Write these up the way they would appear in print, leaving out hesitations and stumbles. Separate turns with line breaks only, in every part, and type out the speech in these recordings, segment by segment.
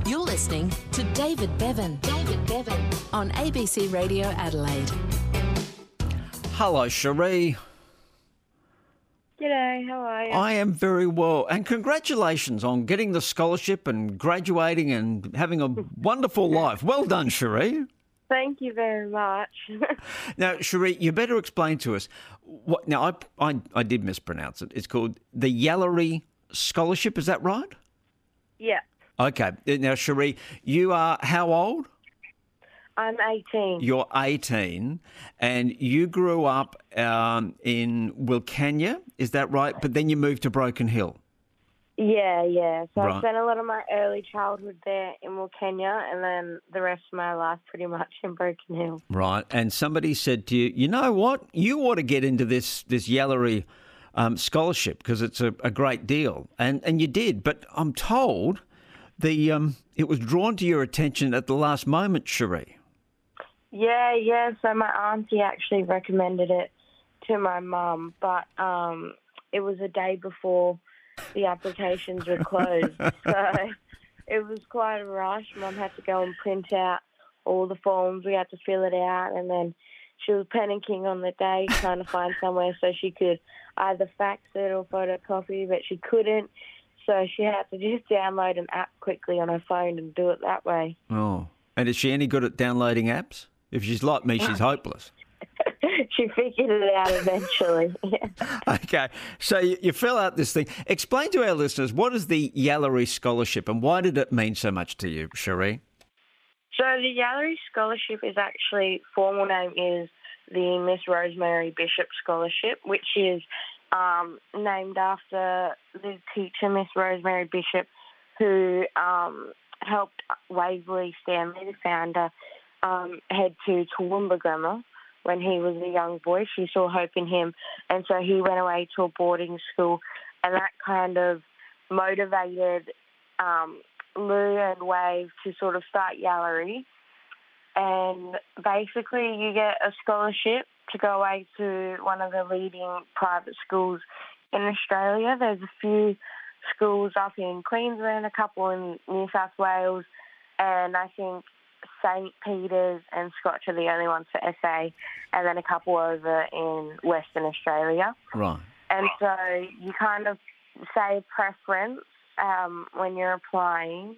You're listening to David Bevan. David Bevan on ABC Radio Adelaide.
Hello, Cherie.
G'day, how are you?
I am very well, and congratulations on getting the scholarship and graduating and having a wonderful life. Well done, Cherie.
Thank you very much.
Now, Cherie, you better explain to us what. Now, I did mispronounce it. It's called the Yallery Scholarship. Is that right?
Yeah,
Okay. Now, Cherie, you are how old?
I'm 18.
You're 18, and you grew up in Wilcannia, is that right? But then you moved to Broken Hill.
Yeah. So
Right.
I spent a lot of my early childhood there in Wilcannia, and then the rest of my life pretty much in Broken Hill.
Right, and somebody said to you, you know what, you ought to get into this Yallery scholarship because it's a great deal, and you did. But I'm told it was drawn to your attention at the last moment, Cherie.
Yeah. So my auntie actually recommended it to my mum, but it was a day before the applications were closed. So it was quite a rush. Mum had to go and print out all the forms. We had to fill it out, and then she was panicking on the day trying to find somewhere so she could either fax it or photocopy, but she couldn't. So she had to just download an app quickly on her phone and do it that way.
Oh, and is she any good at downloading apps? If she's like me, she's hopeless.
She figured it out eventually. Yeah.
Okay, so you fill out this thing. Explain to our listeners, what is the Yallery Scholarship and why did it mean so much to you, Cherie?
So the Yallery Scholarship is actually, formal name is the Miss Rosemary Bishop Scholarship, which is named after the teacher, Miss Rosemary Bishop, who helped Waverley Stanley, the founder, head to Toowoomba Grammar when he was a young boy. She saw hope in him, and so he went away to a boarding school, and that kind of motivated Lou and Wave to sort of start Yallery. And basically you get a scholarship to go away to one of the leading private schools in Australia. There's a few schools up in Queensland, a couple in New South Wales, and I think St. Peter's and Scotch are the only ones for SA, and then a couple over in Western Australia.
Right.
And so you kind of say preference when you're applying,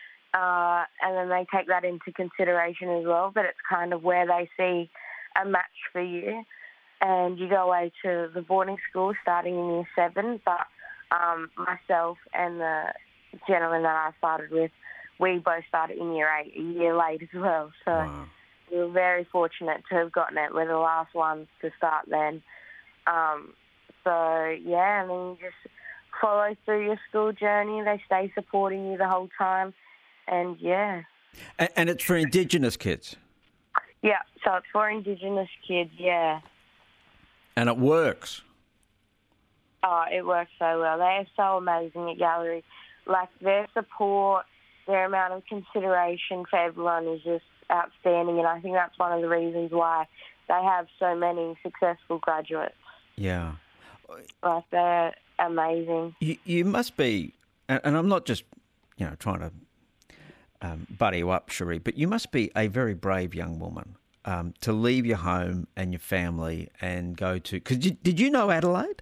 and then they take that into consideration as well, but it's kind of where they see a match for you. And you go away to the boarding school starting in Year 7, but myself and the gentleman that I started with, we both started in Year 8, a year late as well. So
Wow.
we were very fortunate to have gotten it. We're the last ones to start then. And then you just follow through your school journey. They stay supporting you the whole time. And, yeah.
And it's for Indigenous kids?
Yeah, so it's for Indigenous kids, yeah.
And it works?
Oh, it works so well. They are so amazing at Yallery. Like, their support, their amount of consideration for everyone is just outstanding, and I think that's one of the reasons why they have so many successful graduates.
Yeah.
Like, they're amazing.
You must be, and I'm not just, trying to butter you up, Cherie, but you must be a very brave young woman to leave your home and your family and go to, because did you know Adelaide?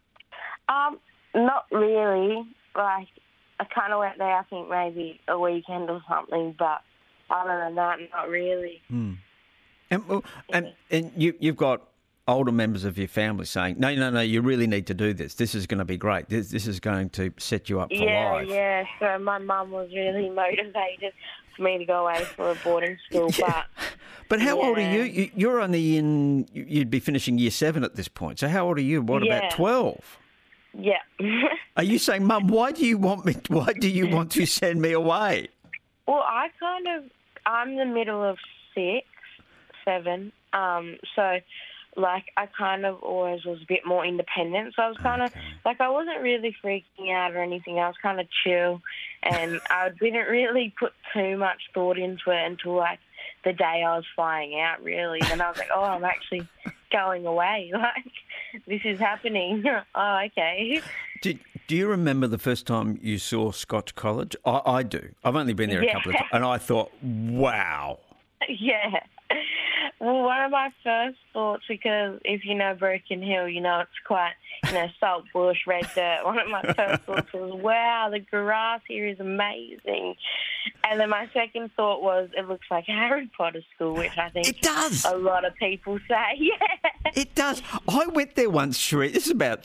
Not really. Like, I kind of went there, I think, maybe a weekend or something, but other than that, not really.
And you've got older members of your family saying, no, you really need to do this. This is going to be great. This is going to set you up for life.
Yeah. So my mum was really motivated for me to go away for a boarding school.
Yeah. But how old are you? You're only you'd be finishing Year 7 at this point. So how old are you? What, about 12?
Yeah.
Are you saying, Mum, why do you want to send me away?
Well, I'm the middle of 6, 7. So, like, I kind of always was a bit more independent. So I was kind of, like, I wasn't really freaking out or anything. I was kind of chill. And I didn't really put too much thought into it until, like, the day I was flying out, really. And I was like, oh, I'm actually going away. Like, this is happening. Oh, okay.
Did Do you remember the first time you saw Scotch College? I do. I've only been there a couple of times, and I thought, wow.
Yeah. Well, one of my first thoughts, because if you know Broken Hill, you know it's quite, salt bush, red dirt. One of my first thoughts was, wow, the grass here is amazing. And then my second thought was, it looks like Harry Potter school, which I think
It does.
a lot of people say. Yeah.
It does. I went there once, Sheree. This is about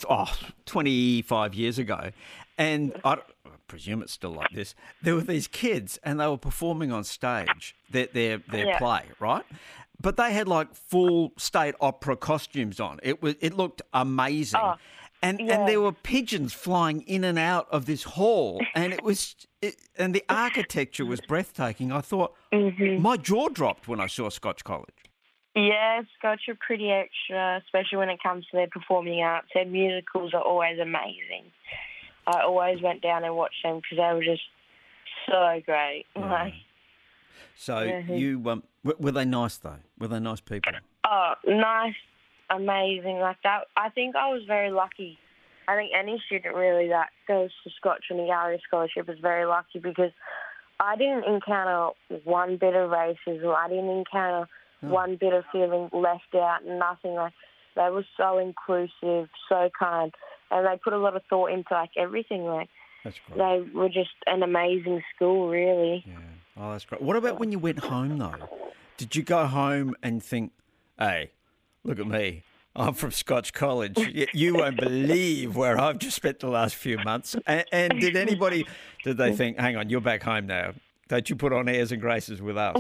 25 years ago, and I presume it's still like this. There were these kids, and they were performing on stage their play, right? But they had like full state opera costumes on. It looked amazing.
Oh,
and there were pigeons flying in and out of this hall, and and the architecture was breathtaking. I thought my jaw dropped when I saw Scotch College.
Yeah, Scotch are pretty extra, especially when it comes to their performing arts. Their musicals are always amazing. I always went down and watched them because they were just so great.
Yeah. So you were they nice though? Were they nice people?
Oh, nice, amazing, like that. I think I was very lucky. I think any student really that goes to Scotch and the Gallery Scholarship is very lucky because I didn't encounter one bit of racism. I didn't encounter one bit of feeling left out, nothing. Like, they were so inclusive, so kind, and they put a lot of thought into like everything. Like,
that's great.
They were just an amazing school, really.
Yeah. Oh, that's great. What about when you went home though? Did you go home and think, "Hey, look at me. I'm from Scotch College. You won't believe where I've just spent the last few months." And did they think, "Hang on, you're back home now. Don't you put on airs and graces with us?"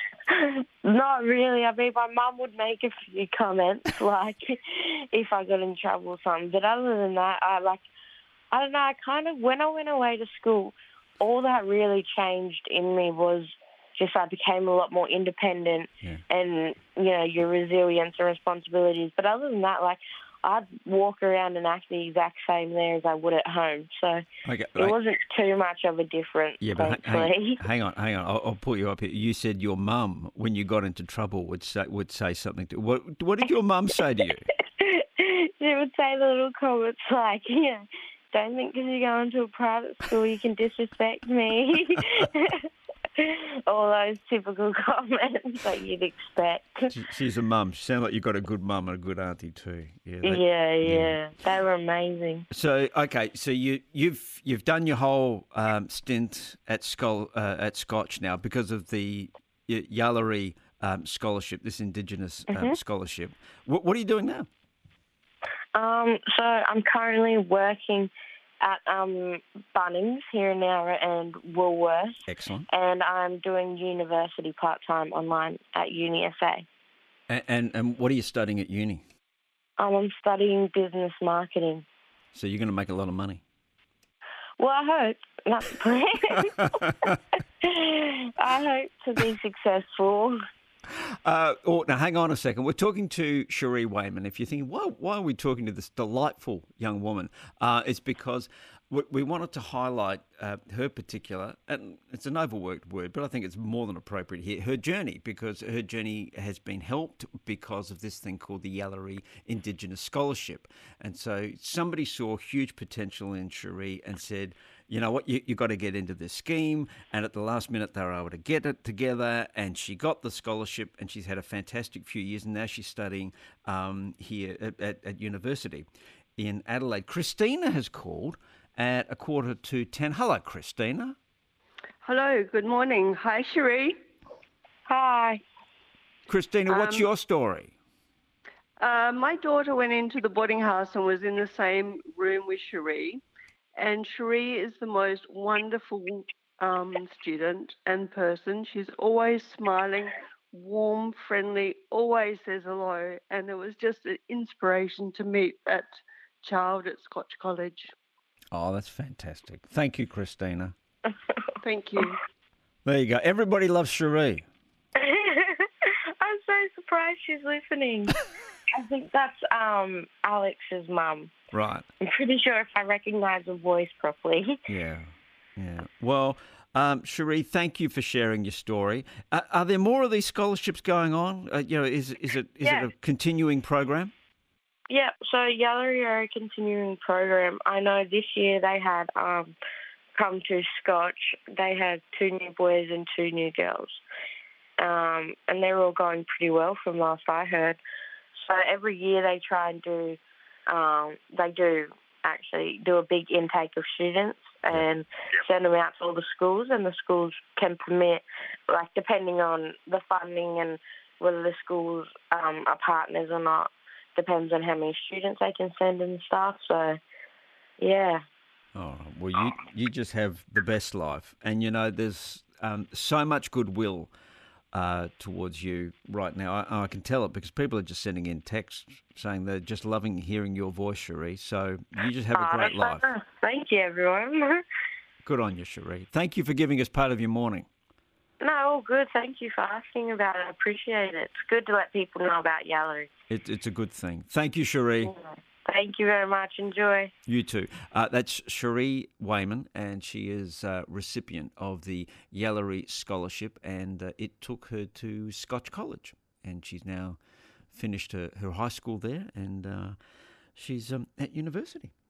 Not really. I mean, my mum would make a few comments, like if I got in trouble or something. But other than that, I don't know. I kind of, when I went away to school, all that really changed in me was just I became a lot more independent and, your resilience and responsibilities. But other than that, I'd walk around and act the exact same there as I would at home. So it wasn't too much of a difference, thankfully.
Hang on. I'll pull you up here. You said your mum, when you got into trouble, would say something to you. What did your mum say to you?
She would say the little comments like, don't think because you're going to a private school you can disrespect me. All those typical comments that you'd expect.
She's a mum. She sounds like you've got a good mum and a good auntie too.
Yeah. They were amazing.
So so you've done your whole stint at Scotch now because of the Yallery scholarship, this Indigenous scholarship. What are you doing now?
So I'm currently working at Bunnings here in Nowra and Woolworths.
Excellent.
And I'm doing university part-time online at Uni SA.
And what are you studying at uni?
I'm studying business marketing.
So you're going to make a lot of money?
Well, I hope. That's the plan. I hope to be successful.
Now, hang on a second. We're talking to Sheree Wayman. If you're thinking, why are we talking to this delightful young woman? It's because we wanted to highlight her particular, and it's an overworked word, but I think it's more than appropriate here, her journey, because her journey has been helped because of this thing called the Yallery Indigenous Scholarship. And so somebody saw huge potential in Sheree and said, you know what, you got to get into this scheme. And at the last minute, they were able to get it together, and she got the scholarship, and she's had a fantastic few years, and now she's studying here at university in Adelaide. Christina has called at 10:15. Hello, Christina.
Hello, good morning. Hi, Sheree.
Hi.
Christina, what's your story?
My daughter went into the boarding house and was in the same room with Sheree. And Sheree is the most wonderful student and person. She's always smiling, warm, friendly, always says hello. And it was just an inspiration to meet that child at Scotch College.
Oh, that's fantastic. Thank you, Christina.
Thank you.
There you go. Everybody loves Sheree.
I'm so surprised she's listening. I think that's Alex's mum.
Right.
I'm pretty sure if I recognise the voice properly.
Yeah. Well, Sheree, thank you for sharing your story. Are there more of these scholarships going on? Is it a continuing program?
Yeah, so Yallery are a continuing program. I know this year they had come to Scotch. They had 2 new boys and 2 new girls. And they're all going pretty well from last I heard. So every year they try and they do actually do a big intake of students and send them out to all the schools, and the schools can permit, like depending on the funding and whether the schools are partners or not, depends on how many students they can send and stuff. So, yeah.
Oh, well, you just have the best life. And, there's so much goodwill towards you right now. I can tell it because people are just sending in texts saying they're just loving hearing your voice, Cherie. So you just have a great life.
Thank you, everyone.
Good on you, Cherie. Thank you for giving us part of your morning.
No, all good. Thank you for asking about it. I appreciate it. It's good to let people know about Yallery.
It's a good thing. Thank you, Cherie.
Yeah. Thank you very much. Enjoy.
You too. That's Cherie Wayman, and she is a recipient of the Yallery Scholarship, and it took her to Scotch College, and she's now finished her high school there, and she's at university.